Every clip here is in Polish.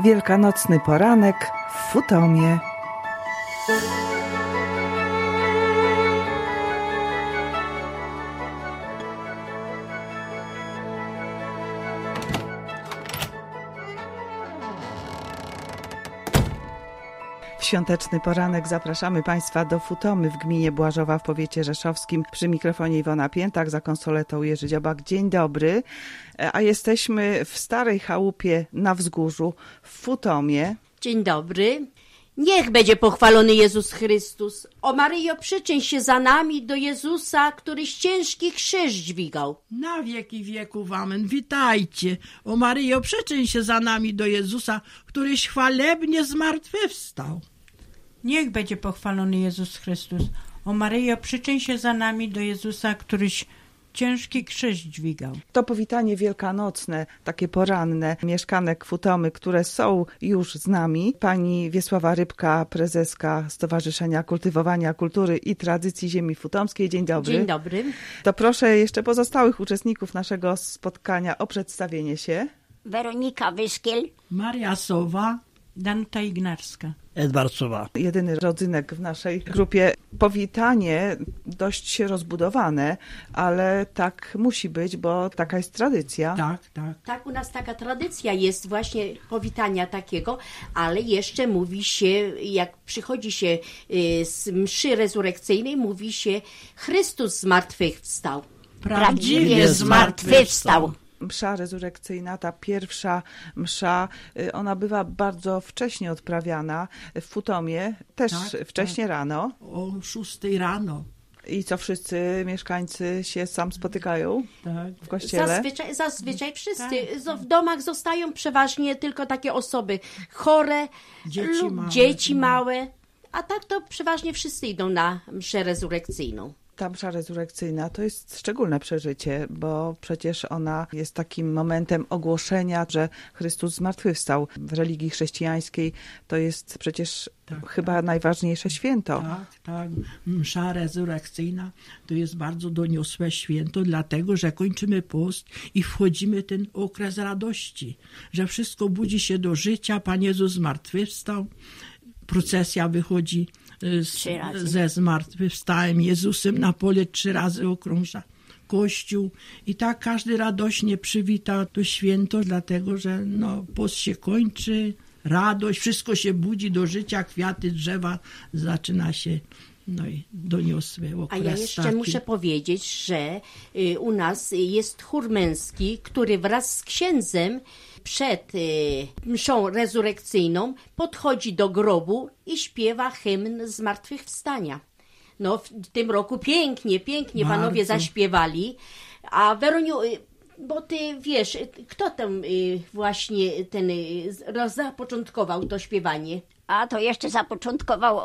Wielkanocny poranek w Futomie. W świąteczny poranek zapraszamy Państwa do Futomy w gminie Błażowa w powiecie rzeszowskim. Przy mikrofonie Iwona Piętak, za konsoletą Jerzy Dziobak. Dzień dobry. A jesteśmy w starej chałupie na wzgórzu w Futomie. Dzień dobry. Niech będzie pochwalony Jezus Chrystus. O Maryjo, przyczyń się za nami do Jezusa, któryś ciężki krzyż dźwigał. Na wieki wieków, amen. Witajcie. O Maryjo, przyczyń się za nami do Jezusa, któryś chwalebnie zmartwychwstał. Niech będzie pochwalony Jezus Chrystus. O Maryjo, przyczyń się za nami do Jezusa, któryś ciężki krzyż dźwigał. To powitanie wielkanocne, takie poranne, mieszkanek Futomy, które są już z nami. Pani Wiesława Rybka, prezeska Stowarzyszenia Kultywowania Kultury i Tradycji Ziemi Futomskiej. Dzień dobry. Dzień dobry. To proszę jeszcze pozostałych uczestników naszego spotkania o przedstawienie się. Weronika Wyskiel. Maria Sowa. Danuta Ignarska. Edward Sowa. Jedyny rodzynek w naszej grupie. Powitanie dość rozbudowane, ale tak musi być, bo taka jest tradycja. Tak. Tak, u nas taka tradycja jest właśnie powitania takiego, ale jeszcze mówi się, jak przychodzi się z mszy rezurekcyjnej, mówi się Chrystus zmartwychwstał. Prawdziwie zmartwychwstał. Msza rezurekcyjna, ta pierwsza msza, ona bywa bardzo wcześnie odprawiana w Futomie, też wcześnie rano. O 6 rano. I co, wszyscy mieszkańcy się sam spotykają w kościele? Zazwyczaj wszyscy. W domach zostają przeważnie tylko takie osoby chore lub dzieci małe, a tak to przeważnie wszyscy idą na mszę rezurekcyjną. Ta msza rezurekcyjna to jest szczególne przeżycie, bo przecież ona jest takim momentem ogłoszenia, że Chrystus zmartwychwstał. W religii chrześcijańskiej to jest przecież chyba najważniejsze święto. Tak. Msza rezurekcyjna to jest bardzo doniosłe święto, dlatego że kończymy post i wchodzimy w ten okres radości, że wszystko budzi się do życia, Pan Jezus zmartwychwstał, procesja wychodzi ze zmartwychwstałym Jezusem na pole 3 razy okrąża Kościół i tak każdy radośnie przywita to święto, dlatego że post się kończy, radość, wszystko się budzi do życia, kwiaty, drzewa, zaczyna się i doniosły okres. A ja jeszcze muszę powiedzieć, że u nas jest chór męski, który wraz z księdzem przed mszą rezurekcyjną podchodzi do grobu i śpiewa hymn zmartwychwstania. W tym roku pięknie panowie zaśpiewali. A Weroniu, bo ty wiesz, kto tam właśnie zapoczątkował to śpiewanie? A to jeszcze zapoczątkował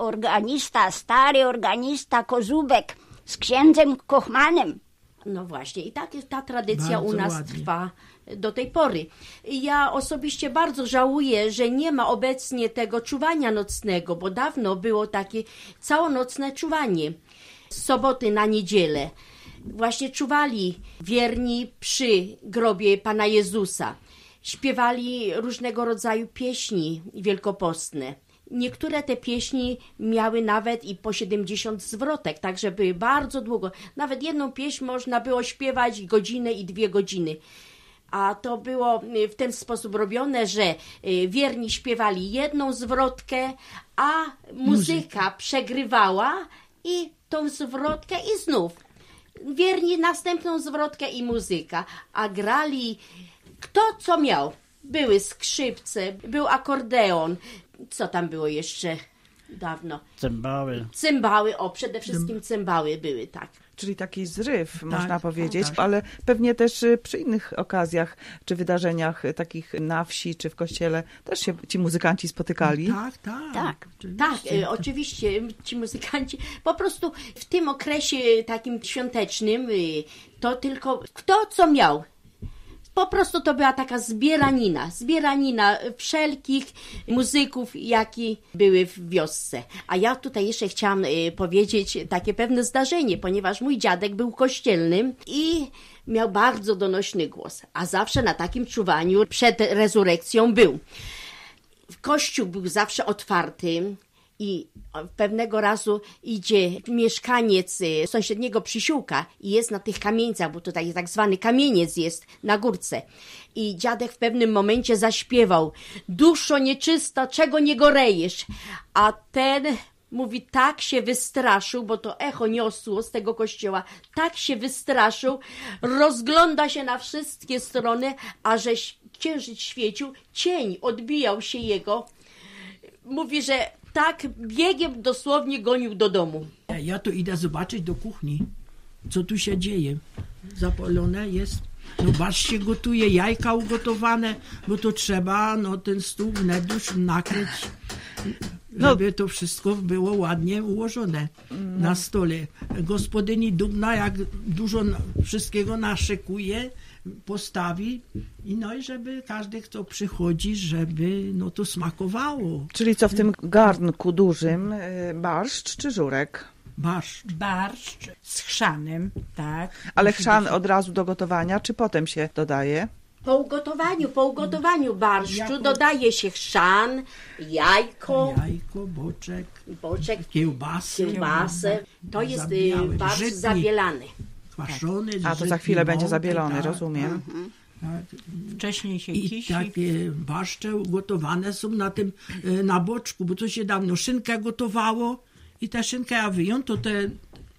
stary organista Kozubek z księdzem Kochmanem. No właśnie, i ta tradycja bardzo u nas ładnie trwa do tej pory. Ja osobiście bardzo żałuję, że nie ma obecnie tego czuwania nocnego, bo dawno było takie całonocne czuwanie. Z soboty na niedzielę właśnie czuwali wierni przy grobie Pana Jezusa. Śpiewali różnego rodzaju pieśni wielkopostne. Niektóre te pieśni miały nawet i po 70 zwrotek, także były bardzo długo. Nawet jedną pieśń można było śpiewać godzinę i 2 godziny. A to było w ten sposób robione, że wierni śpiewali jedną zwrotkę, a muzyka przegrywała i tą zwrotkę i znów. Wierni następną zwrotkę i muzyka, a grali kto co miał. Były skrzypce, był akordeon. Co tam było jeszcze dawno? Cymbały, przede wszystkim cymbały były, tak. Czyli taki zryw, można powiedzieć, ale pewnie też przy innych okazjach, czy wydarzeniach takich na wsi, czy w kościele też się ci muzykanci spotykali. Tak. Oczywiście ci muzykanci po prostu w tym okresie takim świątecznym to tylko kto co miał. Po prostu to była taka zbieranina wszelkich muzyków, jakie były w wiosce. A ja tutaj jeszcze chciałam powiedzieć takie pewne zdarzenie, ponieważ mój dziadek był kościelnym i miał bardzo donośny głos, a zawsze na takim czuwaniu przed rezurekcją był. kościół był zawsze otwarty i pewnego razu idzie mieszkaniec sąsiedniego przysiłka i jest na tych kamieńcach, bo tutaj tak zwany kamieniec jest na górce. I dziadek w pewnym momencie zaśpiewał: duszo nieczysta, czego nie gorejesz? A ten mówi, tak się wystraszył, bo to echo niosło z tego kościoła, tak się wystraszył, rozgląda się na wszystkie strony, a że księżyc świecił, cień odbijał się jego. Mówi, że tak biegiem dosłownie gonił do domu. Ja tu idę zobaczyć do kuchni, co tu się dzieje. Zapalone jest, no barszcz się gotuje, jajka ugotowane, bo to trzeba ten stół wnedłuż nakryć, żeby to wszystko było ładnie ułożone na stole. Gospodyni dumna, jak dużo wszystkiego naszykuje, postawi i żeby każdy, kto przychodzi, żeby to smakowało. Czyli co w tym garnku dużym, barszcz czy żurek? Barszcz z chrzanem, tak. Ale chrzan od razu do gotowania, czy potem się dodaje? Po ugotowaniu barszczu dodaje się chrzan, jajko, boczek, kiełbasę. To jest barszcz zabielany. Kwaszony, a to za chwilę będzie zabielony, tak, rozumiem. Tak. Wcześniej się I kisi. takie barszcze ugotowane są na boczku, bo to się dawno szynkę gotowało i ta szynkę, jak wyjął, to ten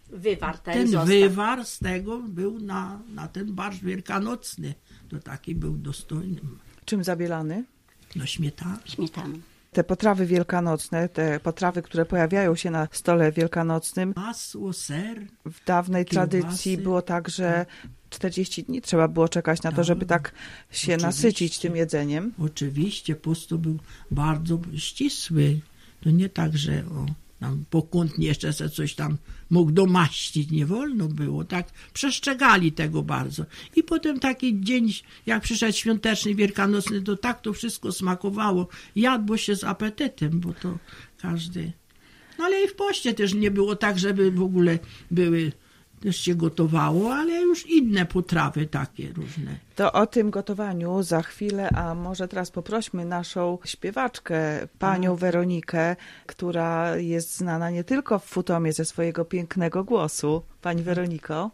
wywar z tego był na ten barszcz wielkanocny. To taki był dostojny. Czym zabielany? Śmietaną. Te potrawy wielkanocne, te potrawy, które pojawiają się na stole wielkanocnym. Masło, ser. W dawnej tradycji było tak, że 40 dni trzeba było czekać na to, żeby tak się nasycić tym jedzeniem. Oczywiście, post był bardzo ścisły. To nie tak, że tam pokątnie jeszcze se coś tam mógł domaścić. Nie wolno było. Tak przestrzegali tego bardzo. I potem taki dzień, jak przyszedł świąteczny, wielkanocny, to tak to wszystko smakowało. Jadło się z apetytem, bo to każdy... No ale i w poście też nie było tak, żeby w ogóle też się gotowało, ale już inne potrawy takie różne. To o tym gotowaniu za chwilę, a może teraz poprośmy naszą śpiewaczkę, panią Weronikę, która jest znana nie tylko w Futomie ze swojego pięknego głosu. Pani Weroniko.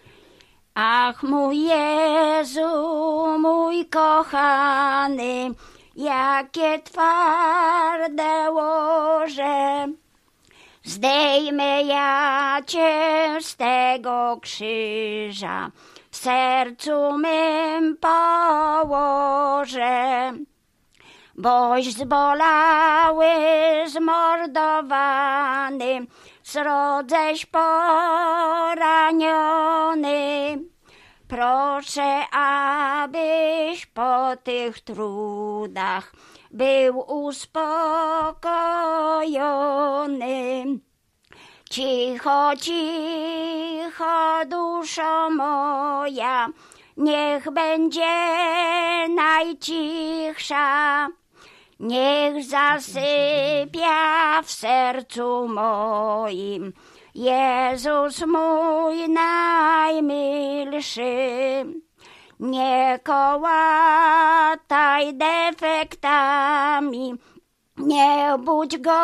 Ach, mój Jezu, mój kochany, jakie twarde łoże. Zdejmę ja cię z tego krzyża, w sercu mym położę. Boś zbolały, zmordowany, srodześ poraniony. Proszę, abyś po tych trudach był uspokojony. Cicho, cicho, duszo moja, niech będzie najcichsza. Niech zasypia w sercu moim Jezus mój najmilszy. Nie kołataj defektami, nie budź go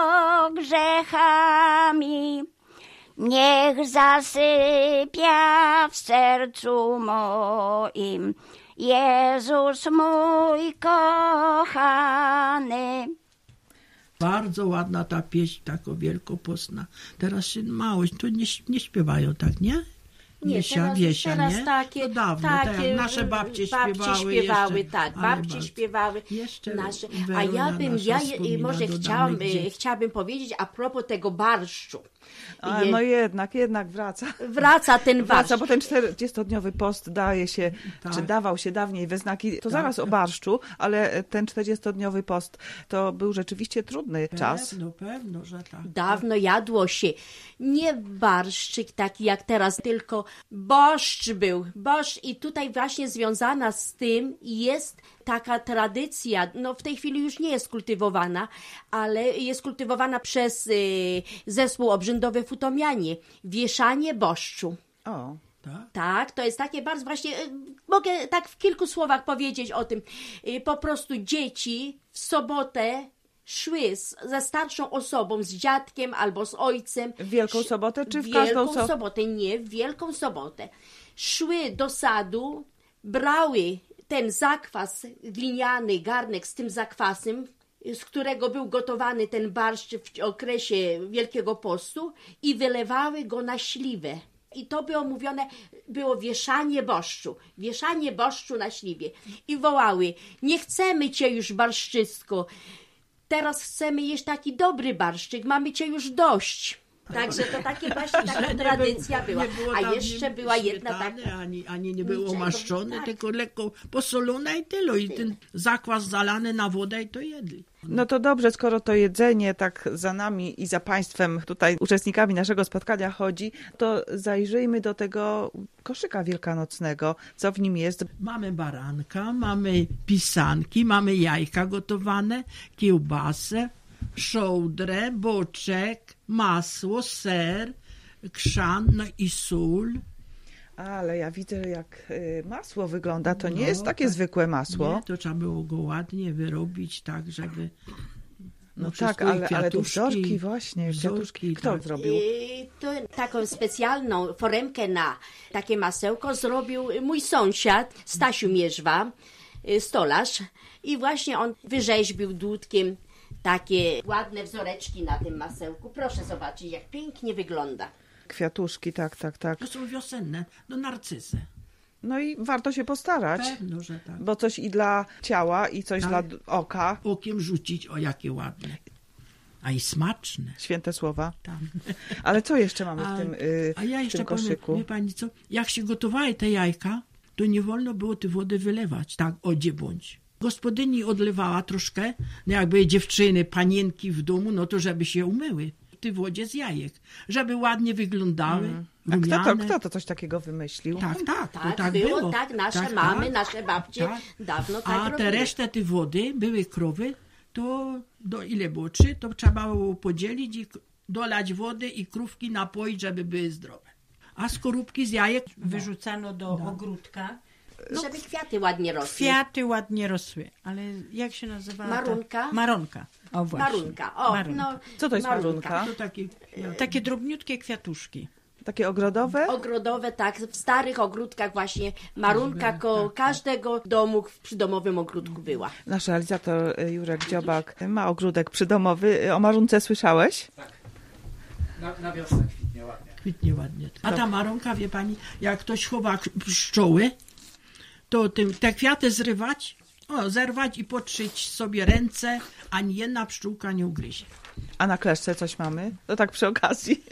grzechami. Niech zasypia w sercu moim Jezus mój kochany. Bardzo ładna ta pieśń, taka wielkopostna. Teraz się mało, to nie śpiewają tak, nie? Nie, teraz nie? takie, to dawno, takie tak, nasze babcie śpiewały jeszcze, tak, babcie śpiewały. Jeszcze nasze. A Weronia może chciałabym powiedzieć a propos tego barszczu. No jednak wraca. Wraca ten barszcz. Bo ten 40-dniowy post daje się, czy dawał się dawniej we znaki, to zaraz o barszczu, ale ten 40-dniowy post to był rzeczywiście trudny czas. Pewno, że tak. Dawno jadło się nie barszczyk taki jak teraz, tylko boszcz był. Boszcz i tutaj właśnie związana z tym jest taka tradycja, no w tej chwili już nie jest kultywowana, ale jest kultywowana przez zespół obrzędowy Futomianie. Wieszanie boszczu. O, tak, to jest takie bardzo właśnie Mogę tak w kilku słowach powiedzieć o tym. Po prostu dzieci w sobotę szły ze starszą osobą, z dziadkiem albo z ojcem. W Wielką Sobotę czy w każdą Wielką Sobotę? Nie, w Wielką Sobotę. Szły do sadu, brały ten zakwas, gliniany garnek z tym zakwasem, z którego był gotowany ten barszcz w okresie Wielkiego Postu i wylewały go na śliwę. I to było mówione, było wieszanie boszczu na śliwie. I wołały, nie chcemy cię już, barszczysko, teraz chcemy jeść taki dobry barszczyk, mamy cię już dość. Także to takie właśnie taka tradycja była. A jeszcze była jedna taka... Ani nie było maszczone, tak. tylko lekko posolone i tyle. I ten zakwas zalany na wodę i to jedli. No to dobrze, skoro to jedzenie tak za nami i za państwem, tutaj uczestnikami naszego spotkania chodzi, to zajrzyjmy do tego koszyka wielkanocnego. Co w nim jest? Mamy baranka, mamy pisanki, mamy jajka gotowane, kiełbasę, szołdrę, boczek, masło, ser, krzan, no i sól. Ale ja widzę, jak masło wygląda. To nie jest takie zwykłe masło. Nie, to trzeba było go ładnie wyrobić tak, żeby... No tak, ale tu wzorki właśnie. Wzorki, Kto tak. zrobił? To taką specjalną foremkę na takie masełko zrobił mój sąsiad, Stasiu Mierzwa, stolarz. I właśnie on wyrzeźbił dłutkiem takie ładne wzoreczki na tym masełku. Proszę zobaczyć, jak pięknie wygląda. Kwiatuszki, tak. To są wiosenne, no narcyzy. No i warto się postarać, Pewno, że tak. bo coś i dla ciała, i coś Tak. dla oka. Okiem rzucić, o jakie ładne. A i smaczne. Święte słowa. Tam. Ale co jeszcze mamy w tym, A ja w jeszcze tym powiem, koszyku? wie pani co, jak się gotowały te jajka, to nie wolno było tej wody wylewać, tak, odzie bądź. Gospodyni odlewała troszkę, no jakby dziewczyny, panienki w domu, no to żeby się umyły w tej wodzie z jajek, żeby ładnie wyglądały, A rumiane. kto to coś takiego wymyślił? Tak, to Tak, tak było, było. tak, nasze Tak, mamy, tak. nasze babcie Tak. dawno tak A robiły. te resztę tej wody, były krowy, to do ile było? 3, to trzeba było podzielić i dolać wody i krówki napoić, żeby były zdrowe. A skorupki z jajek Wyrzucano do ogródka. Żeby kwiaty ładnie rosły. Kwiaty ładnie rosły, ale jak się nazywała? Marunka? Maronka. O właśnie. Marunka. O, Marunka. no, Co to jest marunka? to takie... Takie drobniutkie kwiatuszki. Takie ogrodowe? Ogrodowe, tak, w starych ogródkach właśnie marunka koło każdego domu w przydomowym ogródku była. Nasz realizator Jurek Dziobak ma ogródek przydomowy. O marunce słyszałeś? Na wiosnę kwitnie ładnie. Kwitnie ładnie. A ta maronka, wie pani, jak ktoś chowa pszczoły, to te kwiaty zerwać i potrzyć sobie ręce, ani jedna pszczółka nie ugryzie. A na kleszcze coś mamy? To tak przy okazji.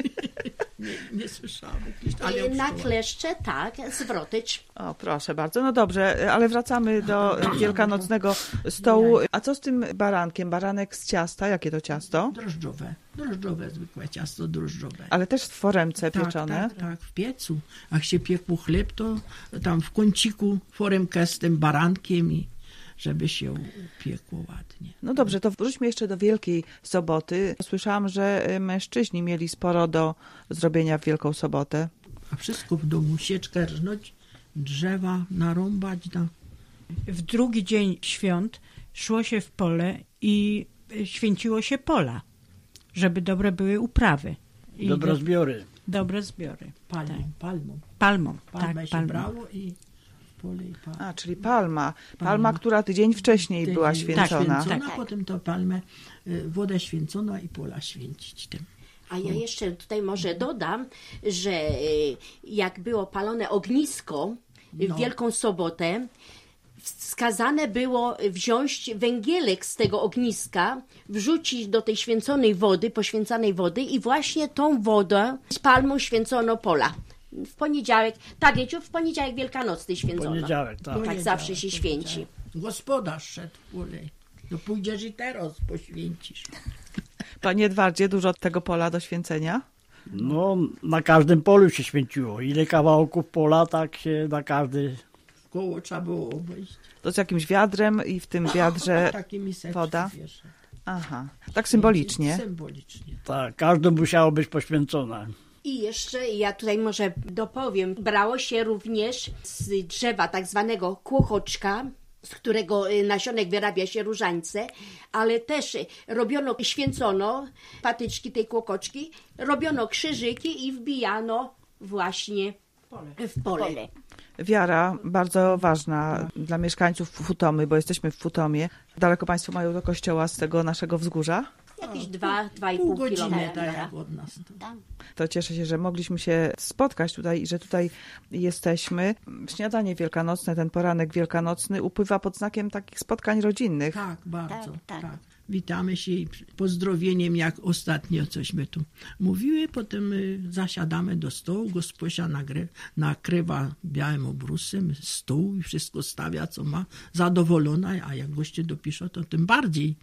Nie słyszałam. Ale Na kleszcze, tak, zwrotycz. O, proszę bardzo. No dobrze, ale wracamy do wielkanocnego stołu. A co z tym barankiem? Baranek z ciasta? Jakie to ciasto? Drożdżowe, zwykłe ciasto drożdżowe. Ale też w foremce pieczone? Tak, w piecu. Jak się piekł chleb, to tam w kąciku foremkę z tym barankiem i żeby się piekło ładnie. No dobrze, to wróćmy jeszcze do Wielkiej Soboty. Słyszałam, że mężczyźni mieli sporo do zrobienia w Wielką Sobotę. A wszystko w domu, sieczkę rżnąć, drzewa narąbać. W drugi dzień świąt szło się w pole i święciło się pola, żeby dobre były uprawy. I Dobre zbiory. dobre zbiory. Palmą. Palmą. Palmę Tak, się palmą. brało i w pole i palmę. A, czyli palma. Palma, która tydzień wcześniej była święcona. Tak, potem to palmę, wodę święcono i pola święcić tym. A ja jeszcze tutaj może dodam, że jak było palone ognisko w Wielką Sobotę, wskazane było wziąć węgielek z tego ogniska, wrzucić do tej święconej wody, poświęcanej wody i właśnie tą wodę z palmą święcono pola. W poniedziałek, tak wiecie, w poniedziałek wielkanocny święcono. Poniedziałek, tak. Tak zawsze się święci. Gospodarz szedł w pole. No pójdziesz i teraz poświęcisz. Panie Edwardzie, dużo tego pola do święcenia? No, na każdym polu się święciło. Ile kawałków pola, tak się na każdy... Koło trzeba było obejść. To z jakimś wiadrem i w tym wiadrze Takimi setki woda? wieszać. Aha, tak symbolicznie. Symbolicznie. Tak, każde musiało być poświęcone. I jeszcze ja tutaj może dopowiem, brało się również z drzewa tak zwanego kłochoczka, z którego nasionek wyrabia się różańce, ale też robiono, święcono patyczki tej kłokoczki, robiono krzyżyki i wbijano właśnie w pole. Wiara bardzo ważna dla mieszkańców Futomy, bo jesteśmy w Futomie. Daleko Państwo mają do kościoła z tego naszego wzgórza? Jakieś 2,5 Pół godziny, kilometra. tak jak od nas. To cieszę się, że mogliśmy się spotkać tutaj i że tutaj jesteśmy. Śniadanie wielkanocne, ten poranek wielkanocny upływa pod znakiem takich spotkań rodzinnych. Tak, bardzo. Tak. Witamy się i pozdrowieniem, jak ostatnio cośmy tu mówiły. Potem zasiadamy do stołu, gosposia nakrywa białym obrusem stół i wszystko stawia, co ma, zadowolona, a jak goście dopiszą, to tym bardziej.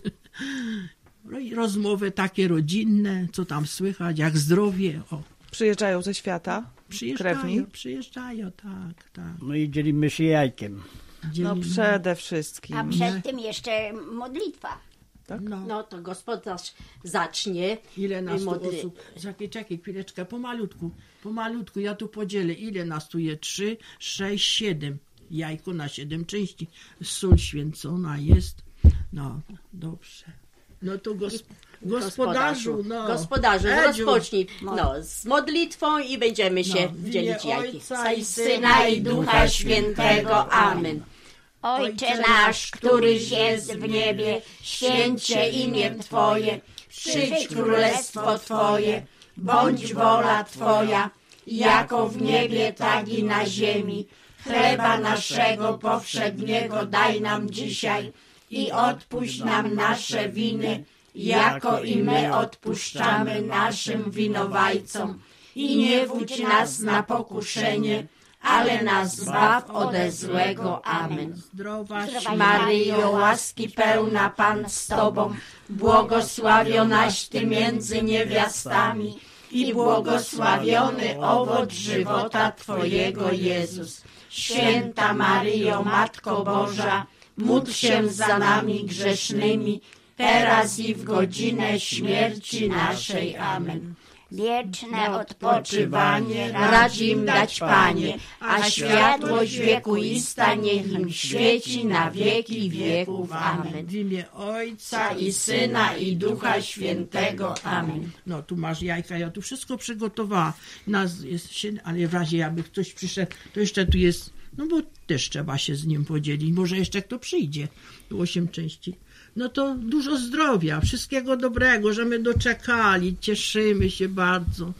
Rozmowy takie rodzinne, co tam słychać, jak zdrowie. O. Przyjeżdżają ze świata krewni. Przyjeżdżają, tak. No i dzielimy się jajkiem. No przede wszystkim. A przed tym jeszcze modlitwa. No to gospodarz zacznie. Ile nas tu osób? Czekaj, chwileczkę, pomalutku, ja tu podzielę. Ile nas tu jest? 3, 6, 7. Jajko na 7 części. Sól święcona jest. No, dobrze. No to gospodarzu, rozpocznij z modlitwą i będziemy się dzielić jajki. I Syna i Ducha Świętego. Amen. Ojcze nasz, któryś jest w niebie, święć się imię Twoje, przyjdź królestwo Twoje, bądź wola Twoja, jako w niebie, tak i na ziemi. Chleba naszego powszedniego daj nam dzisiaj i odpuść nam nasze winy, jako i my odpuszczamy naszym winowajcom. I nie wódź nas na pokuszenie, ale nas zbaw ode złego. Amen. Zdrowaś Maryjo, łaski pełna, Pan z Tobą, błogosławionaś Ty między niewiastami i błogosławiony owoc żywota Twojego, Jezus. Święta Maryjo, Matko Boża, módl się za nami grzesznymi, teraz i w godzinę śmierci naszej. Amen. Wieczne odpoczywanie Racz im dać, Panie, a światłość wiekuista niech im świeci na wieki wieków. Amen. W imię Ojca I Syna i Ducha Świętego. Amen. No, tu masz jajka, ja tu wszystko przygotowała. Ale w razie jakby ktoś przyszedł, to jeszcze tu jest, no bo też trzeba się z nim podzielić. Może jeszcze kto przyjdzie. Tu 8 części. No to dużo zdrowia, wszystkiego dobrego, że my doczekali, cieszymy się bardzo.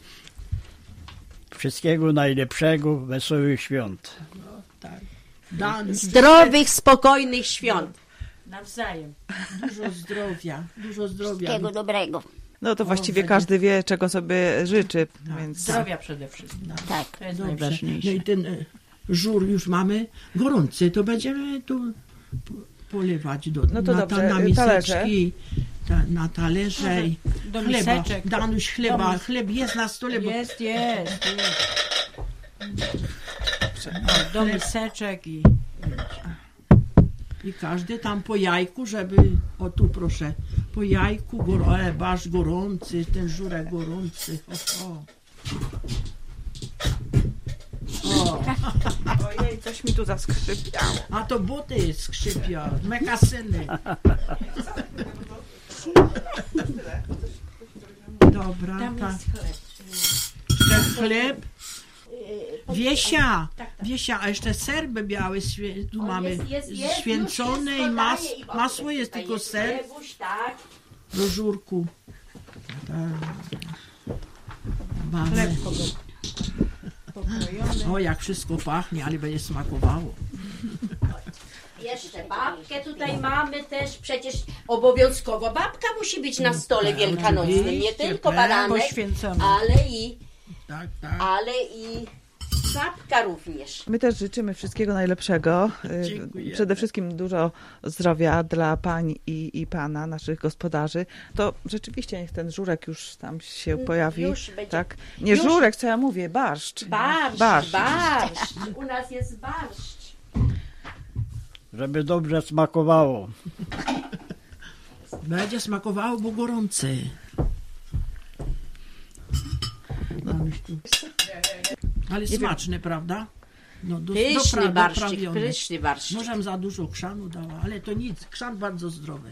Wszystkiego najlepszego, wesołych świąt. No, tak. Zdrowych, spokojnych świąt. Nawzajem. Dużo zdrowia. Wszystkiego dobrego. No to właściwie każdy wie, czego sobie życzy. Więc... Zdrowia przede wszystkim. Tak. To jest Dobrze. najważniejsze. No i ten żur już mamy gorący, to będziemy tu polewać No to dobrze, na miseczki, na talerze. Do Chleba. miseczek. Danuś, chleb jest na stole. Jest. Do miseczek I każdy tam po jajku, żeby, o tu proszę, po jajku, ale basz gorący, ten żurek gorący. O. Ojej, coś mi tu zaskrzypiało. A to buty skrzypią, mekasyny. Dobra, tak. Ten chleb. Wiesia, a jeszcze serby białe, tu mamy święcone i masło jest, tylko ser do żurku. chleb Mamy. pokrojony. O, jak wszystko pachnie, ale będzie smakowało. Jeszcze babkę tutaj mamy też, przecież obowiązkowo babka musi być na stole wielkanocnym, nie oczywiście, tylko tak, baranek, poświęcony. Tak. ale i babka również. My też życzymy wszystkiego najlepszego. Dziękujemy. Przede wszystkim dużo zdrowia dla pań i pana, naszych gospodarzy. To rzeczywiście niech ten żurek już tam się pojawi. Już będzie. Tak? Nie Już. żurek, co ja mówię, barszcz. Barszcz. U nas jest barszcz. Żeby dobrze smakowało. Będzie smakowało, bo gorący. No Miśku. Ale smaczne, prawda? No, Pyszny barszczyk, doprawione. pyszny barszczyk. Może za dużo chrzanu dała, ale to nic. Chrzan bardzo zdrowy.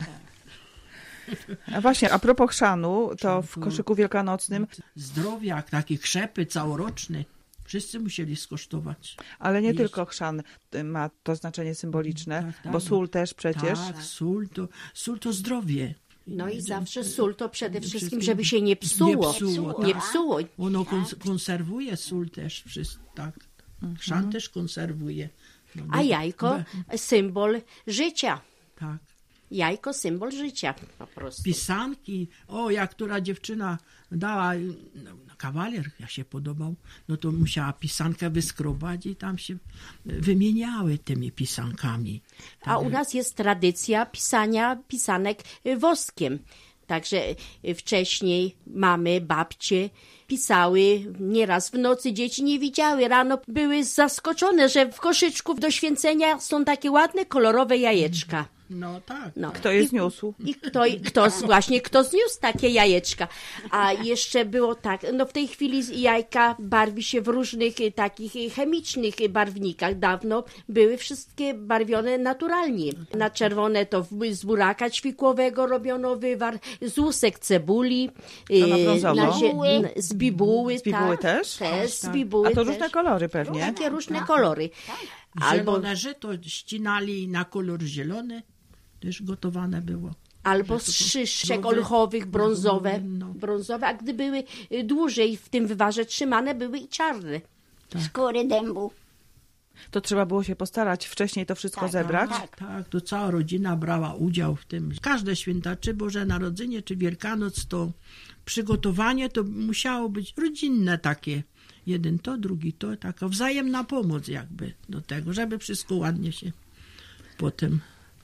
A właśnie, a propos chrzanu, to w koszyku wielkanocnym, Zdrowiak, takie krzepy całoroczne. Wszyscy musieli skosztować. ale nie Jeść. tylko chrzan ma to znaczenie symboliczne, Tak, bo sól też przecież. Tak, sól to zdrowie. No i zawsze sól to przede wszystkim, żeby się nie psuło. Nie tak. psuło. Ono konserwuje sól też, tak. Chrzan też konserwuje. No, A jajko symbol życia. Tak. Jajko symbol życia po prostu. Pisanki, jak która dziewczyna dała, kawaler jak się podobał, no to musiała pisankę wyskrobać i tam się wymieniały tymi pisankami. A u nas jest tradycja pisania pisanek woskiem. Także wcześniej mamy, babcie pisały, nieraz w nocy dzieci nie widziały, rano były zaskoczone, że w koszyczku do święcenia są takie ładne, kolorowe jajeczka. No tak. No. Kto je zniósł? I kto zniósł takie jajeczka. A jeszcze było tak, no w tej chwili jajka barwi się w różnych takich chemicznych barwnikach. Dawno były wszystkie barwione naturalnie. Na czerwone to z buraka ćwikłowego robiono wywar, z łusek cebuli. To na brązowo? Z bibuły. Z bibuły tak, też? Też, z bibuły A to też. różne kolory pewnie. Takie różne kolory. Zielone żyto ścinali na kolor zielony, też gotowane było. Albo z szyszek olchowych, brązowe, a gdy były dłużej w tym wywarze trzymane, były i czarne. Skóry dębu. To trzeba było się postarać wcześniej to wszystko zebrać. Tak, to cała rodzina brała udział w tym. Każde święta, czy Boże Narodzenie, czy Wielkanoc, to przygotowanie to musiało być rodzinne takie. Jeden to, drugi to, taka wzajemna pomoc jakby do tego, żeby wszystko ładnie się potem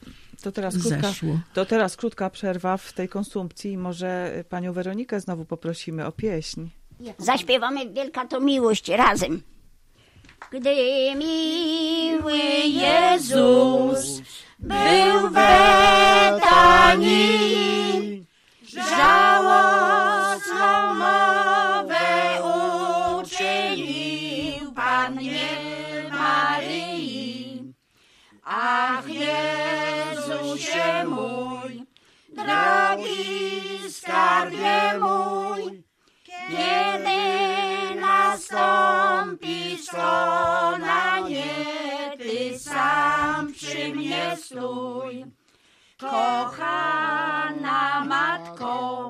To teraz krótka przerwa w tej konsumpcji i może panią Weronikę znowu poprosimy o pieśń. Zaśpiewamy Wielka to miłość razem. Gdy miły Jezus był w Betanii, żałosną mowę uczynił Pannie Maryi. Ach, Jezusie mój, drogi skarbie mój, kiedy nastąpi skonanie, Ty sam przy mnie stój. Kochana Matko,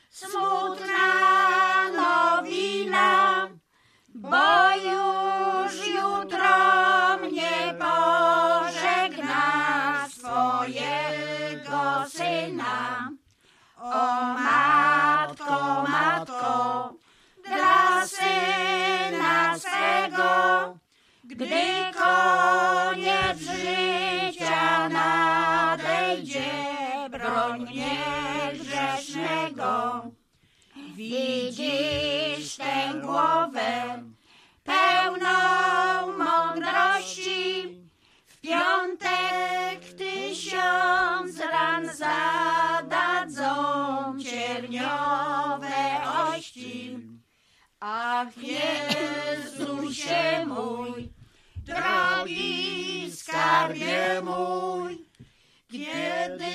smutna nowina, bo już jutro mnie pożegna swojego syna. O matko, matko, dla syna swego, gdy koniec życia nadejdzie, broń mnie grzesznego. Widzisz tę głowę pełną mądrości, w piątek 1000 ran zadadzą cierniowe ości. Ach, Jezusie mój, drogi skarbie mój, kiedy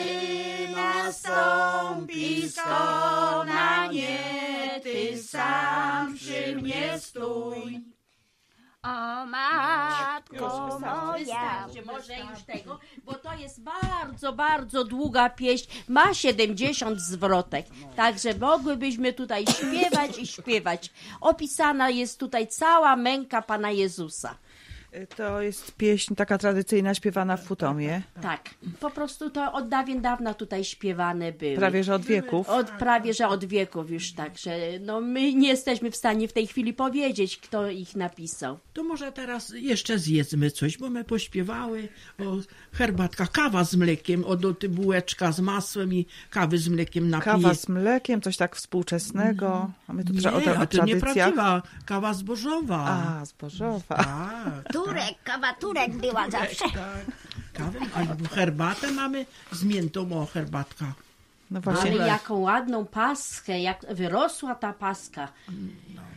nastąpi skonanie, Ty sam przy mnie stój. O matko moja. Może już tego, bo to jest bardzo, bardzo długa pieśń. Ma 70 zwrotek. Także mogłybyśmy tutaj śpiewać i śpiewać. Opisana jest tutaj cała męka Pana Jezusa. To jest pieśń taka tradycyjna, śpiewana w Futomie. Tak, po prostu to od dawien dawna tutaj śpiewane były. Prawie że od wieków. Prawie że od wieków już, także no my nie jesteśmy w stanie w tej chwili powiedzieć, kto ich napisał. To może teraz jeszcze zjedzmy coś, bo my pośpiewały o herbatka, kawa z mlekiem, bułeczka z masłem i kawy z mlekiem napije. Kawa z mlekiem, coś tak współczesnego. A my tu Nie, o to nieprawdziwa, kawa zbożowa. A, zbożowa. Tak. Kawa Turek była zawsze. Tak, kawę albo herbatę mamy z miętą, herbatka. No właśnie. Ale jaką ładną paschę, jak wyrosła ta paska.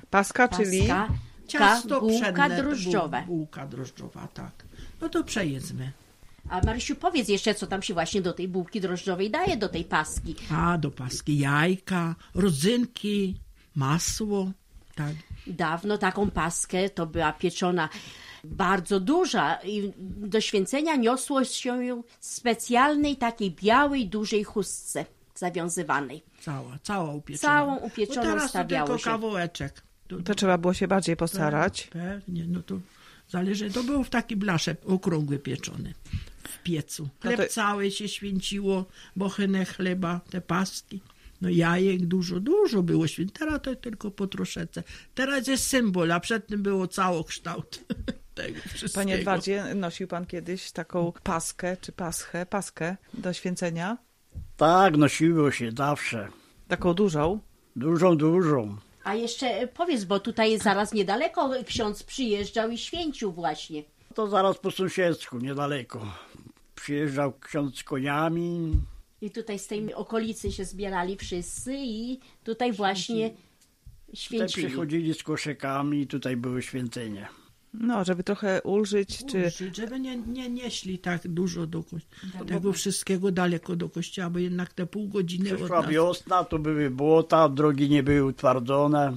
Paska, czyli Ciasto bułka pszenne, drożdżowa. Bułka drożdżowa, tak. No to przejedzmy. A Marysiu, powiedz jeszcze, co tam się właśnie do tej bułki drożdżowej daje, do tej paski. A do paski jajka, rodzynki, masło, tak. Dawno taką paskę to była pieczona bardzo duża i do święcenia niosło się ją w specjalnej takiej białej, dużej chustce zawiązywanej. Cała upieczona. Całą upieczoną Bo teraz to stawiało tylko się. kawałeczek. To trzeba było się bardziej postarać. Pewnie, no to zależy. To było w taki blasze okrągły pieczony w piecu. Chleb cały się święciło, bochenek chleba, te paski. No jajek dużo było święte. Teraz to tylko po troszeczce. Teraz jest symbol, a przedtem było całokształt tego wszystkiego. Panie Edwardzie, nosił pan kiedyś taką paskę, czy paskę do święcenia? Tak, nosiło się zawsze. Taką dużą? Dużą. A jeszcze powiedz, bo tutaj zaraz niedaleko ksiądz przyjeżdżał i święcił właśnie. To zaraz po sąsiedzku, niedaleko. Przyjeżdżał ksiądz z koniami. I tutaj z tej okolicy się zbierali wszyscy i tutaj właśnie Tutaj święcili. przychodzili z koszykami i tutaj było święcenie. No, żeby trochę ulżyć, czy... Żeby nie nieśli tak dużo tego wszystkiego daleko do kościoła, bo jednak te pół godziny od Przyszła nas... wiosna, to były błota, drogi nie były utwardzone.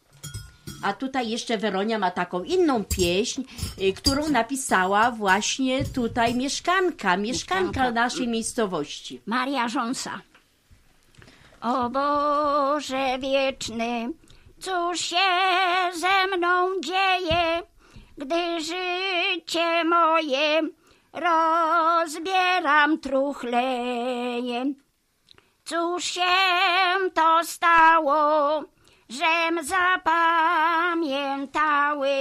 A tutaj jeszcze Weronia ma taką inną pieśń, którą napisała właśnie tutaj mieszkanka naszej miejscowości. Maria Rząsa. O Boże wieczny, cóż się ze mną dzieje, gdy życie moje rozbieram, truchleje. Cóż się to stało, żem zapamiętały,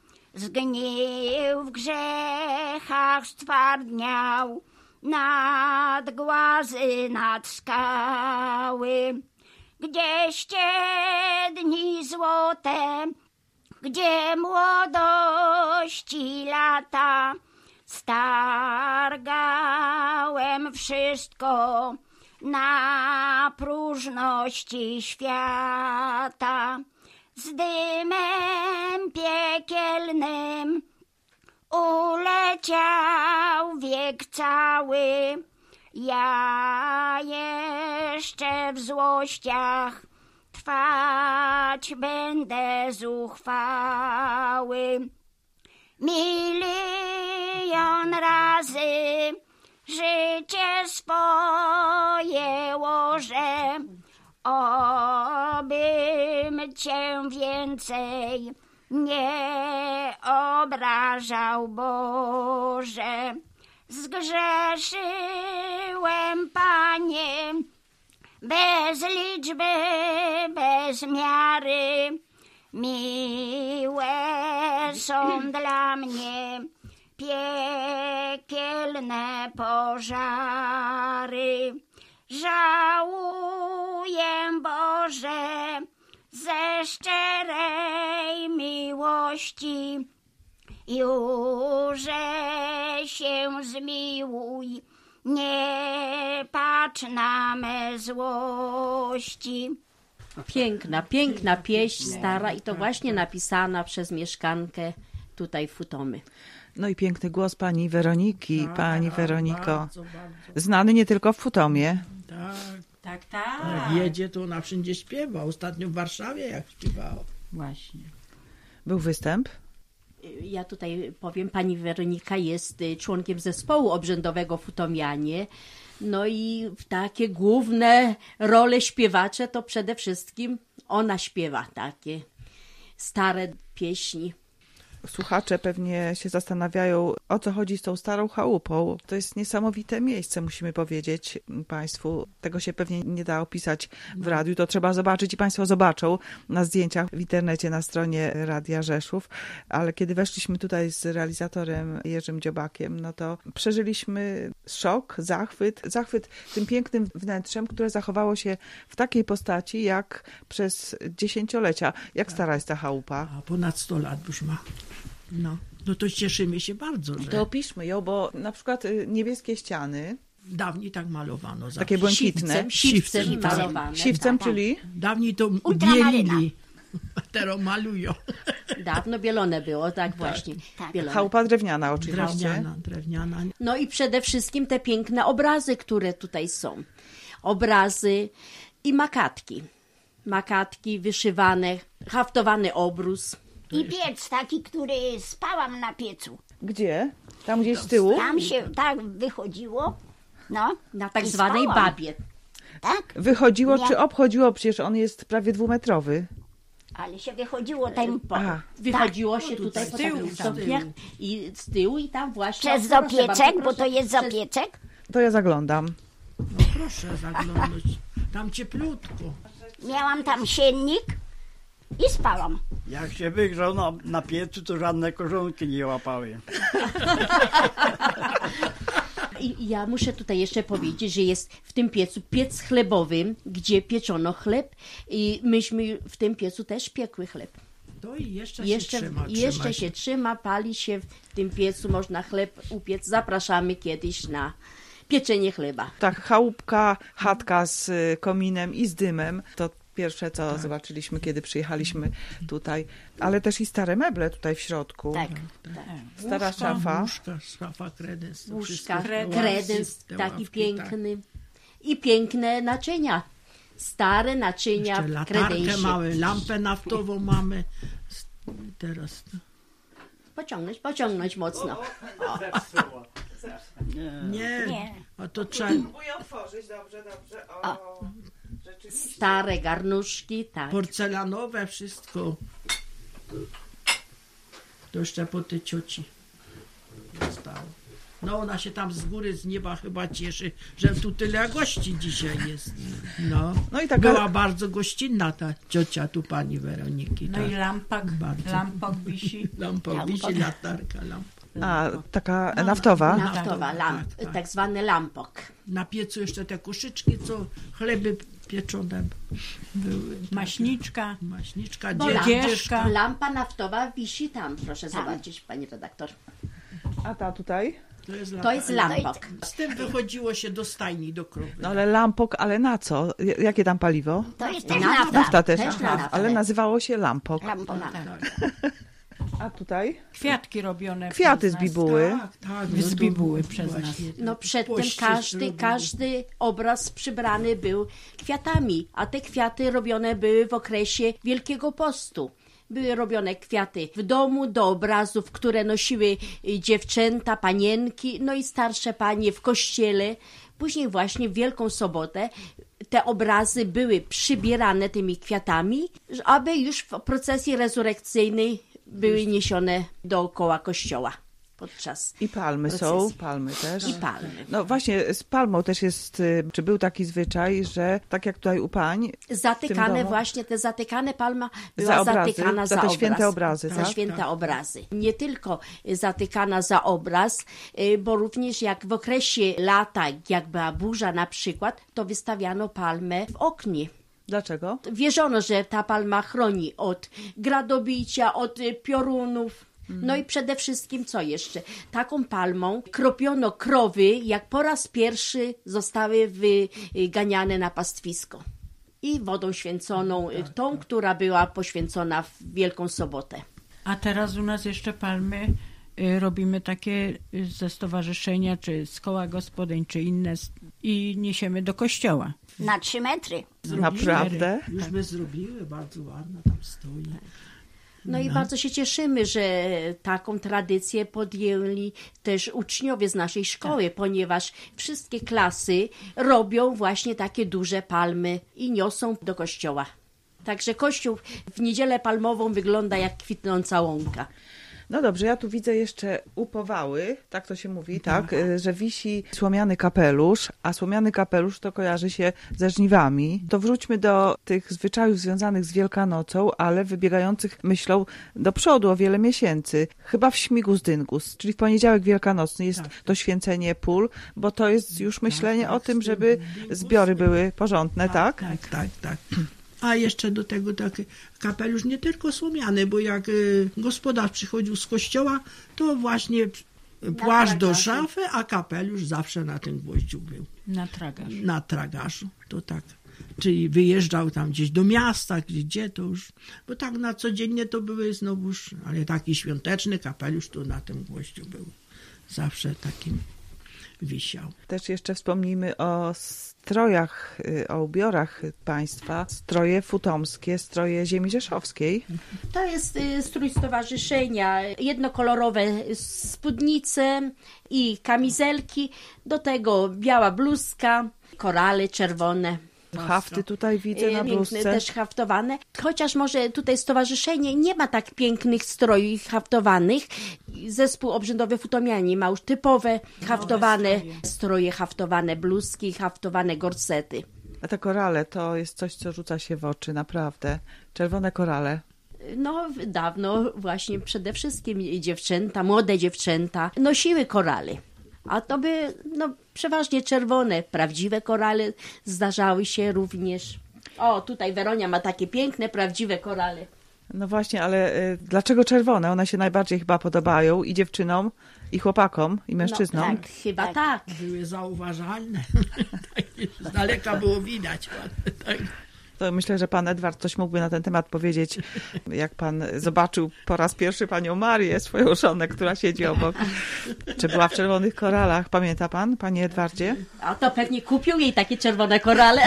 zgnił w grzechach, stwardniał, nad głazy, nad skały. Gdzieście dni złote, gdzie młodości lata, stargałem wszystko na próżności świata. Z dymem piekielnym uleciał wiek cały, ja jeszcze w złościach trwać będę zuchwały. Milion razy życie swoje łożę, obym cię więcej nie obrażał, Boże. Zgrzeszyłem, Panie, bez liczby, bez miary. Miłe są dla mnie piekielne pożary. Żałuję, Boże, ze szczerej miłości, Jurze się zmiłuj, nie patrz na me złości. Piękna pieśń stara i to właśnie napisana przez mieszkankę tutaj Futomy. No i piękny głos pani Weroniki. Pani Weroniko, Bardzo. znany nie tylko w Futomie. Tak. Tak. Jak jedzie, to ona wszędzie śpiewa. Ostatnio w Warszawie jak śpiewała. Właśnie. Był występ? Ja tutaj powiem, pani Weronika jest członkiem zespołu obrzędowego w Futomianie. No i w takie główne role śpiewacze to przede wszystkim ona śpiewa takie stare pieśni. Słuchacze pewnie się zastanawiają, o co chodzi z tą starą chałupą. To jest niesamowite miejsce, musimy powiedzieć państwu. Tego się pewnie nie da opisać w radiu. To trzeba zobaczyć i państwo zobaczą na zdjęciach w internecie na stronie Radia Rzeszów. Ale kiedy weszliśmy tutaj z realizatorem Jerzym Dziobakiem, no to przeżyliśmy szok, zachwyt tym pięknym wnętrzem, które zachowało się w takiej postaci jak przez dziesięciolecia. Jak stara jest ta chałupa? A ponad 100 lat już ma. No to cieszymy się bardzo, że To opiszmy ją, bo na przykład niebieskie ściany, dawniej tak malowano. Zawsze. takie błękitne, Siwcem tak. malowane. siwcem, czyli Dawniej to Ultramaryna. bielili. A teraz malują. Dawno bielone było, tak właśnie. tak. Bielone. Chałupa drewniana oczywiście. Drewniana. No i przede wszystkim te piękne obrazy, które tutaj są. Obrazy i makatki. Makatki wyszywane, haftowany obrus. I piec taki, który spałam na piecu. Gdzie? Tam gdzieś z tyłu? Tam się tak wychodziło. No. Na tak i zwanej spałam. babie. Tak, Wychodziło Nie. czy obchodziło? Przecież on jest prawie 2-metrowy. ale się wychodziło tam A, Wychodziło się tutaj z po tyłu, takich z stopniach i z tyłu i tam właśnie... przez proszę zapieczek, bardzo, bo to proszę, jest przez- zapieczek. to ja zaglądam. No proszę zaglądać. Tam cieplutko. Miałam tam siennik i spałam. Jak się wygrzał na piecu, to żadne korzonki nie łapały. I ja muszę tutaj jeszcze powiedzieć, że jest w tym piecu piec chlebowy, gdzie pieczono chleb i myśmy w tym piecu też piekły chleb. To i jeszcze Jeszcze się trzyma, pali się w tym piecu, można chleb upiec. Zapraszamy kiedyś na pieczenie chleba. Tak, chałupka, chatka z kominem i z dymem. To pierwsze, co zobaczyliśmy, kiedy przyjechaliśmy tutaj. Ale też i stare meble tutaj w środku. Tak. Stara szafa. Szafa, kredens. to Łóżka, wszystko. kredens Te taki ławki, piękny. I piękne naczynia. Stare naczynia Jeszcze w latarkę kredensie. mamy, lampę naftową mamy. Teraz to. Pociągnąć mocno. Nie, Nie. a to trzeba Próbuję otworzyć, dobrze. O, rzeczywiście. Stare garnuszki, tak. porcelanowe wszystko. To jeszcze po tej cioci zostało. No ona się tam z góry, z nieba chyba cieszy, że tu tyle gości dzisiaj jest. No, No i taka- była bardzo gościnna ta ciocia tu pani Weroniki. No tak. i lampok Bardzo. wisi. Lampa wisi, latarka, lampa. A, taka naftowa? Naftowa, tak. tak zwany lampok. Na piecu jeszcze te koszyczki, co chleby pieczone były. Maśniczka. Maśniczka, Bo Dziedzieżka. lampa naftowa wisi tam, proszę zobaczyć, pani redaktor. A ta tutaj? To jest lampok. Z tym wychodziło się do stajni, do krowy. No ale lampok, ale na co? Jakie tam paliwo? To jest też Nafta. nafta. Nafta też, Też na aha, naftę. ale nazywało się lampok. Lampa. A tutaj? Kwiatki robione Kwiaty przez z nas. bibuły. Tak, Z bibuły przez nas. No przedtem Poście każdy obraz przybrany był kwiatami, a te kwiaty robione były w okresie Wielkiego Postu. Były robione kwiaty w domu do obrazów, które nosiły dziewczęta, panienki, no i starsze panie w kościele. Później właśnie w Wielką Sobotę te obrazy były przybierane tymi kwiatami, aby już w procesji rezurekcyjnej były niesione dookoła kościoła podczas I palmy są, procesji. palmy też. I palmy. No właśnie, z palmą też jest, czy był taki zwyczaj, że tak jak tutaj u pań, Zatykane domu? właśnie, te zatykane palma była Za obrazy, zatykana za za te obraz. święte obrazy, Za tak? święte obrazy. Nie tylko zatykana za obraz, bo również jak w okresie lata, jak była burza na przykład, to wystawiano palmę w oknie. dlaczego? Wierzono, że ta palma chroni od gradobicia, od piorunów. No i przede wszystkim co jeszcze? Taką palmą kropiono krowy, jak po raz pierwszy zostały wyganiane na pastwisko. I wodą święconą, tą, która była poświęcona w Wielką Sobotę. A teraz u nas jeszcze palmy robimy takie ze stowarzyszenia, czy z koła gospodyń, czy inne i niesiemy do kościoła. Na 3 metry. Naprawdę? Już by zrobiły, bardzo ładna tam stoi. No i bardzo się cieszymy, że taką tradycję podjęli też uczniowie z naszej szkoły, ponieważ wszystkie klasy robią właśnie takie duże palmy i niosą do kościoła. Także kościół w niedzielę palmową wygląda jak kwitnąca łąka. No dobrze, ja tu widzę jeszcze upowały, tak to się mówi, tak, że wisi słomiany kapelusz, a słomiany kapelusz to kojarzy się ze żniwami. To wróćmy do tych zwyczajów związanych z Wielkanocą, ale wybiegających myślą do przodu o wiele miesięcy. Chyba w Śmigus Dyngus, czyli w poniedziałek wielkanocny jest to święcenie pól, bo to jest już myślenie o tym, żeby zbiory były porządne, tak? Tak. A jeszcze do tego taki kapelusz nie tylko słomiany, bo jak gospodarz przychodził z kościoła, to właśnie płaszcz do szafy, a kapelusz zawsze na tym gwoździu był. Na tragarz. Na tragarzu. To tak czy wyjeżdżał tam gdzieś do miasta, gdzie to już, bo tak na codziennie to były znowuż, ale taki świąteczny kapelusz tu na tym gwoździu był. Zawsze takim wisiał. Też jeszcze wspomnijmy o strojach, o ubiorach państwa. Stroje futomskie, stroje ziemi rzeszowskiej. To jest strój stowarzyszenia. Jednokolorowe spódnice i kamizelki. Do tego biała bluzka, korale czerwone. Hafty tutaj widzę na bluzce. Piękne, też haftowane. Chociaż może tutaj stowarzyszenie nie ma tak pięknych stroi haftowanych. Zespół obrzędowy Futomianie ma już typowe haftowane stroje, haftowane bluzki, haftowane gorsety. A te korale to jest coś, co rzuca się w oczy, naprawdę. Czerwone korale. No, dawno właśnie przede wszystkim dziewczęta, młode dziewczęta nosiły korale. A to by, przeważnie czerwone, prawdziwe korale zdarzały się również. O, tutaj Weronia ma takie piękne, prawdziwe korale. No właśnie, ale dlaczego czerwone? One się najbardziej chyba podobają i dziewczynom, i chłopakom, i mężczyznom. Tak, chyba tak. Były zauważalne. Z daleka było widać. Tak. To myślę, że pan Edward coś mógłby na ten temat powiedzieć, jak pan zobaczył po raz pierwszy panią Marię, swoją żonę, która siedzi obok. Czy była w czerwonych koralach? Pamięta pan, panie Edwardzie? A to pewnie kupił jej takie czerwone korale.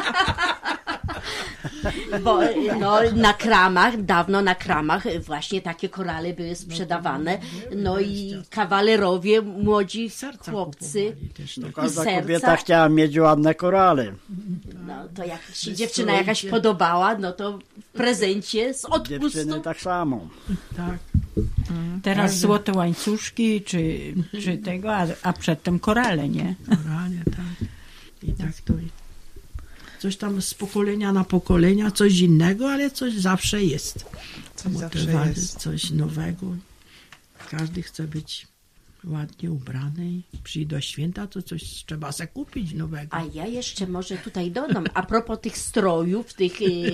Bo na kramach, dawno na kramach właśnie takie korale były sprzedawane. No i kawalerowie, młodzi chłopcy i Każda serca. kobieta chciała mieć ładne korale. No to jak się dziewczyna jakaś podobała, no to w prezencie z odpustu. Dziewczyny tak samo. Tak. Teraz złote łańcuszki, czy tego, a przedtem korale, nie? Korale, tak. I tak to... Coś tam z pokolenia na pokolenia, coś innego, ale coś zawsze jest. Coś zawsze jest. Coś nowego. Każdy chce być ładnie ubrany i przyjść do święta, to coś trzeba sobie kupić nowego. A ja jeszcze może tutaj dodam, a propos tych strojów, tych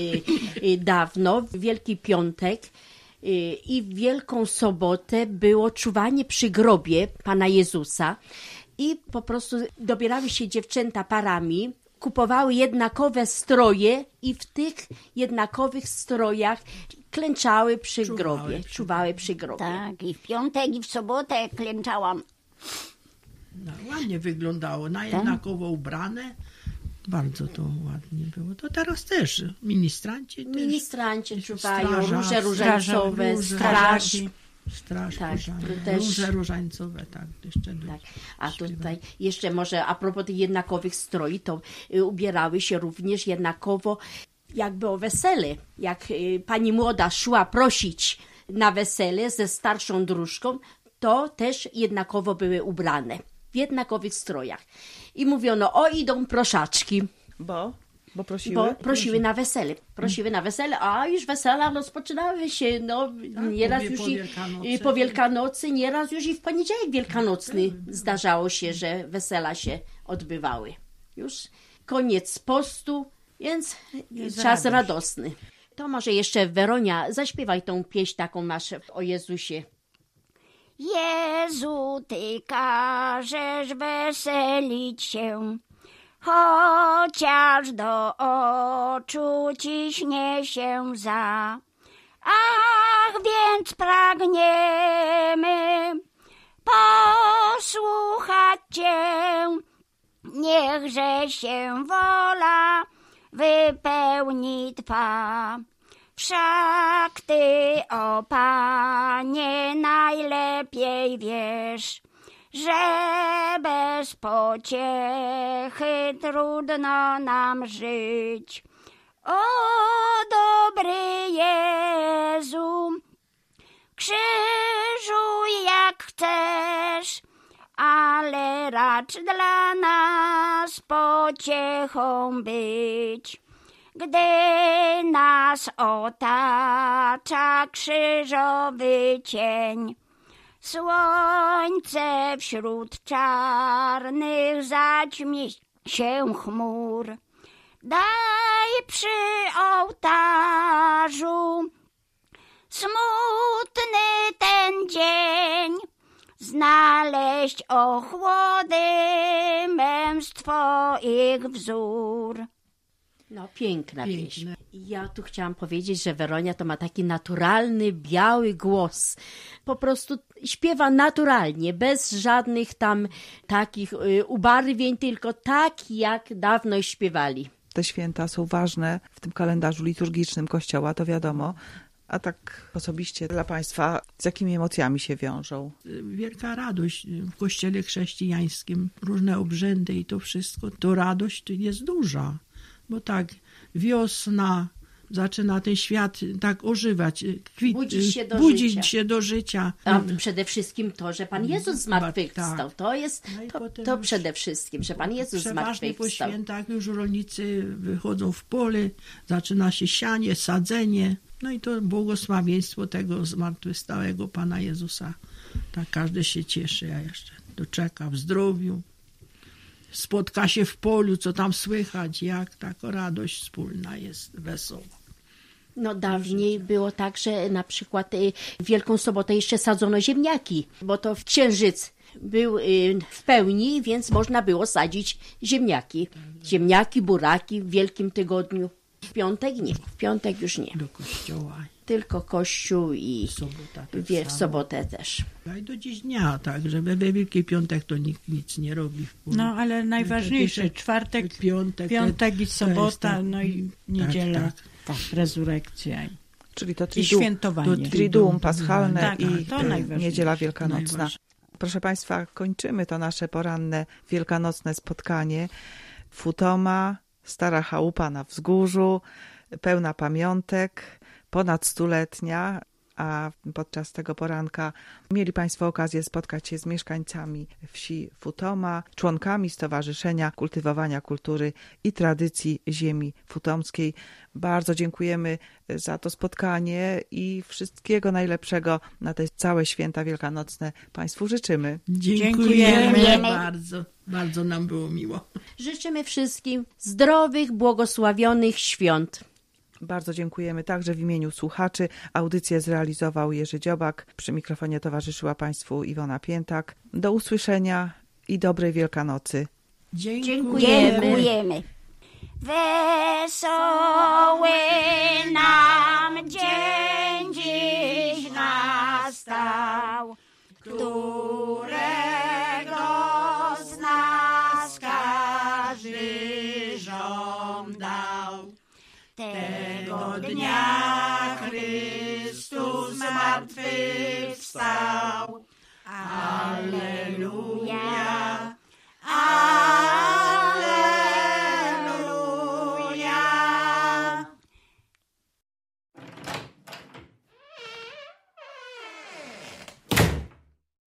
dawno, w Wielki Piątek i w Wielką Sobotę było czuwanie przy grobie Pana Jezusa i po prostu dobierały się dziewczęta parami, kupowały jednakowe stroje i w tych jednakowych strojach klęczały przy grobie, czuwały przy grobie. Tak, i w piątek, i w sobotę klęczałam. No, ładnie wyglądało, na jednakowo ubrane. Bardzo to ładnie było. To teraz też ministranci też. Ministranci czuwają, Straża- róże różańcowe, róże, straż. Straż Tak, pożarna, też- róże różańcowe, tak. Jeszcze Tak. A tutaj jeszcze może a propos tych jednakowych stroi, to ubierały się również jednakowo jakby o wesele. Jak pani młoda szła prosić na wesele ze starszą dróżką, to też jednakowo były ubrane w jednakowych strojach. I mówiono, o idą proszaczki. Bo prosiły? Bo prosiły na wesele. Prosiły na wesele, a już wesela rozpoczynały się, nieraz już po Wielkanocy, nieraz już i w poniedziałek wielkanocny zdarzało się, że wesela się odbywały. Już koniec postu, więc czas radosny. To może jeszcze Weronia, zaśpiewaj tą pieśń taką masz o Jezusie. Jezu, Ty każesz weselić się, chociaż do oczu Ci śnie się łza. Ach, więc pragniemy posłuchać Cię, niechże się wola wypełni Twa. Wszak Ty, o Panie, najlepiej wiesz, że bez pociechy trudno nam żyć. O dobry Jezu, krzyżuj jak chcesz, ale racz dla nas pociechą być. Gdy nas otacza krzyżowy cień, słońce wśród czarnych zaćmi się chmur. Daj przy ołtarzu smutny ten dzień znaleźć ochłody męstw Twoich wzór. No, piękna Piękne. pieśń. Ja tu chciałam powiedzieć, że Weronia to ma taki naturalny, biały głos. Po prostu śpiewa naturalnie, bez żadnych tam takich ubarwień, tylko tak, jak dawno śpiewali. Te święta są ważne w tym kalendarzu liturgicznym Kościoła, to wiadomo. A tak osobiście dla Państwa, z jakimi emocjami się wiążą? Wielka radość w kościele chrześcijańskim, różne obrzędy i to wszystko, to radość to jest duża, bo tak wiosna, zaczyna ten świat tak ożywać, budzić się do życia. A przede wszystkim to, że Pan Jezus zmartwychwstał. Tak. To jest to przede wszystkim, że Pan Jezus Przeważnie po zmartwychwstał. świętach już rolnicy wychodzą w pole, zaczyna się sianie, sadzenie. No i to błogosławieństwo tego zmartwychwstałego Pana Jezusa. Tak każdy się cieszy, a jeszcze doczeka w zdrowiu. Spotka się w polu, co tam słychać, jak taka radość wspólna jest, wesoła. No dawniej było tak, że na przykład w Wielką Sobotę jeszcze sadzono ziemniaki, bo to w księżyc był w pełni, więc można było sadzić ziemniaki. Ziemniaki, buraki w Wielkim Tygodniu. W piątek nie, w piątek już nie. Do kościoła. Tylko kościół i Sobota w sobotę też. I do dziś dnia, tak, że we Wielki Piątek to nikt nic nie robi. No, ale najważniejsze, czwartek, piątek i sobota, tak, no i niedziela, tak. rezurekcja Czyli to i świętowanie. Triduum Paschalne Tak, i to najważniejsze. Niedziela Wielkanocna. Proszę Państwa, kończymy to nasze poranne wielkanocne spotkanie. Futoma, stara chałupa na wzgórzu, pełna pamiątek, ponad 100-letnia, a podczas tego poranka mieli Państwo okazję spotkać się z mieszkańcami wsi Futoma, członkami Stowarzyszenia Kultywowania Kultury i Tradycji Ziemi Futomskiej. Bardzo dziękujemy za to spotkanie i wszystkiego najlepszego na te całe święta wielkanocne Państwu życzymy. Dziękujemy bardzo. Bardzo nam było miło. Życzymy wszystkim zdrowych, błogosławionych świąt. Bardzo dziękujemy także w imieniu słuchaczy. Audycję zrealizował Jerzy Dziobak. Przy mikrofonie towarzyszyła Państwu Iwona Piętak. Do usłyszenia i dobrej Wielkanocy. Dziękujemy. Wesoły nam dzień dziś nastał, którego z nas każdy żądał. Tego dnia Chrystus zmartwychwstał.